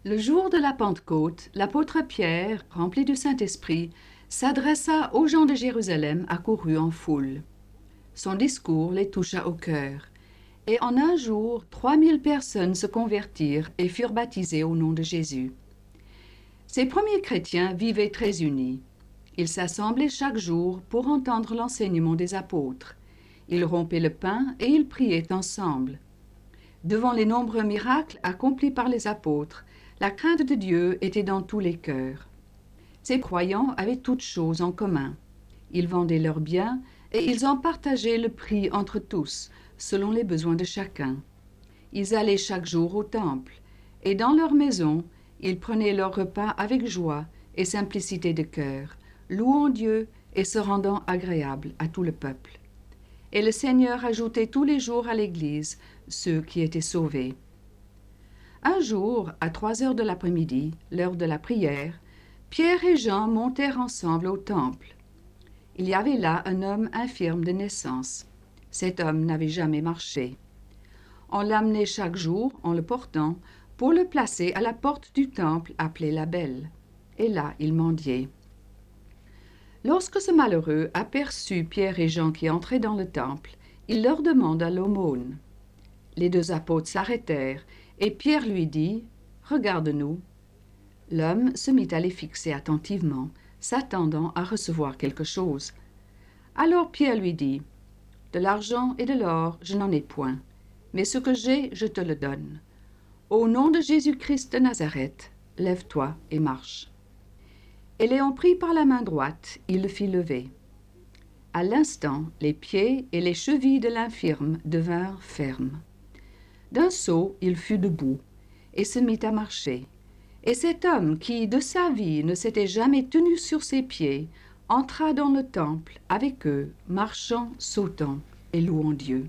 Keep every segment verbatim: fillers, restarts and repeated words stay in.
Le jour de la Pentecôte, l'apôtre Pierre, rempli du Saint-Esprit, s'adressa aux gens de Jérusalem accourus en foule. Son discours les toucha au cœur, et en un jour, trois mille personnes se convertirent et furent baptisées au nom de Jésus. Ces premiers chrétiens vivaient très unis. Ils s'assemblaient chaque jour pour entendre l'enseignement des apôtres. Ils rompaient le pain et ils priaient ensemble. Devant les nombreux miracles accomplis par les apôtres, la crainte de Dieu était dans tous les cœurs. Ces croyants avaient toutes choses en commun. Ils vendaient leurs biens et ils en partageaient le prix entre tous, selon les besoins de chacun. Ils allaient chaque jour au temple, et dans leur maison, ils prenaient leur repas avec joie et simplicité de cœur, louant Dieu et se rendant agréables à tout le peuple. Et le Seigneur ajoutait tous les jours à l'Église ceux qui étaient sauvés. Un jour, à trois heures de l'après-midi, l'heure de la prière, Pierre et Jean montèrent ensemble au temple. Il y avait là un homme infirme de naissance. Cet homme n'avait jamais marché. On l'amenait chaque jour, en le portant, pour le placer à la porte du temple appelée la Belle. Et là, il mendiait. Lorsque ce malheureux aperçut Pierre et Jean qui entraient dans le temple, il leur demanda l'aumône. Les deux apôtres s'arrêtèrent, et Pierre lui dit « Regarde-nous ». L'homme se mit à les fixer attentivement, s'attendant à recevoir quelque chose. Alors Pierre lui dit « De l'argent et de l'or, je n'en ai point, mais ce que j'ai, je te le donne. Au nom de Jésus-Christ de Nazareth, lève-toi et marche. » Et l'ayant pris par la main droite, il le fit lever. À l'instant, les pieds et les chevilles de l'infirme devinrent fermes. D'un saut, il fut debout et se mit à marcher. Et cet homme qui, de sa vie, ne s'était jamais tenu sur ses pieds, entra dans le temple avec eux, marchant, sautant et louant Dieu.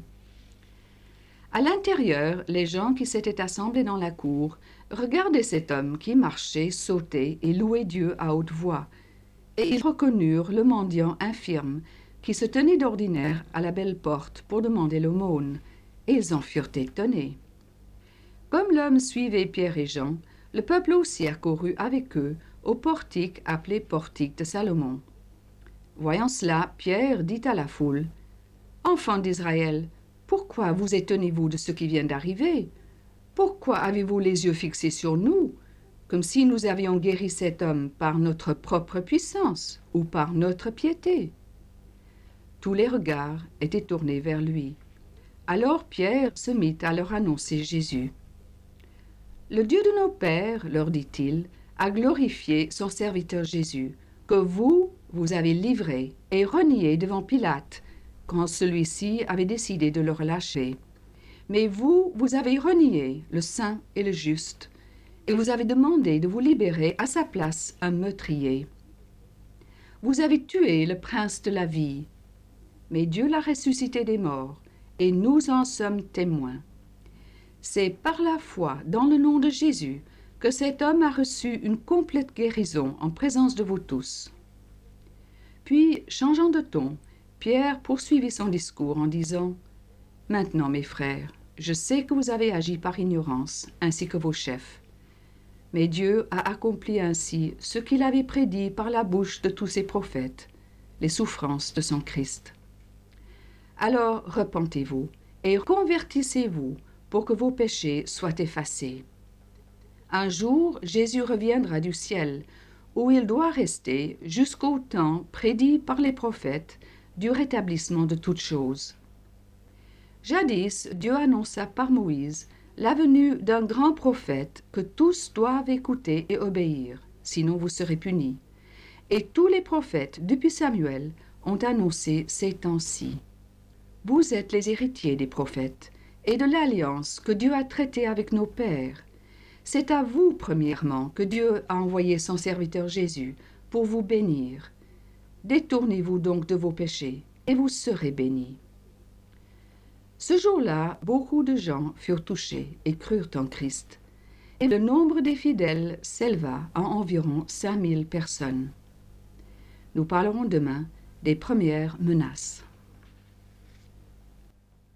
À l'intérieur, les gens qui s'étaient assemblés dans la cour regardaient cet homme qui marchait, sautait et louait Dieu à haute voix, et ils reconnurent le mendiant infirme qui se tenait d'ordinaire à la belle porte pour demander l'aumône, et ils en furent étonnés. Comme l'homme suivait Pierre et Jean, le peuple aussi accourut avec eux au portique appelé portique de Salomon. Voyant cela, Pierre dit à la foule, « Enfants d'Israël, pourquoi vous étonnez-vous de ce qui vient d'arriver? Pourquoi avez-vous les yeux fixés sur nous, comme si nous avions guéri cet homme par notre propre puissance ou par notre piété? » Tous les regards étaient tournés vers lui. Alors Pierre se mit à leur annoncer Jésus. « Le Dieu de nos pères, leur dit-il, a glorifié son serviteur Jésus, que vous, vous avez livré et renié devant Pilate, quand celui-ci avait décidé de le relâcher. Mais vous, vous avez renié le saint et le juste, et vous avez demandé de vous libérer à sa place un meurtrier. Vous avez tué le prince de la vie, mais Dieu l'a ressuscité des morts, et nous en sommes témoins. C'est par la foi dans le nom de Jésus que cet homme a reçu une complète guérison en présence de vous tous. » Puis, changeant de ton, Pierre poursuivit son discours en disant « Maintenant, mes frères, je sais que vous avez agi par ignorance, ainsi que vos chefs. Mais Dieu a accompli ainsi ce qu'il avait prédit par la bouche de tous ses prophètes, les souffrances de son Christ. Alors repentez-vous et convertissez-vous pour que vos péchés soient effacés. Un jour, Jésus reviendra du ciel, où il doit rester jusqu'au temps prédit par les prophètes du rétablissement de toutes choses. Jadis, Dieu annonça par Moïse la venue d'un grand prophète que tous doivent écouter et obéir, sinon vous serez punis. Et tous les prophètes, depuis Samuel, ont annoncé ces temps-ci. Vous êtes les héritiers des prophètes et de l'alliance que Dieu a traitée avec nos pères. C'est à vous, premièrement, que Dieu a envoyé son serviteur Jésus pour vous bénir. Détournez-vous donc de vos péchés, et vous serez bénis. » Ce jour-là, beaucoup de gens furent touchés et crurent en Christ, et le nombre des fidèles s'éleva à environ cinq mille personnes. Nous parlerons demain des premières menaces.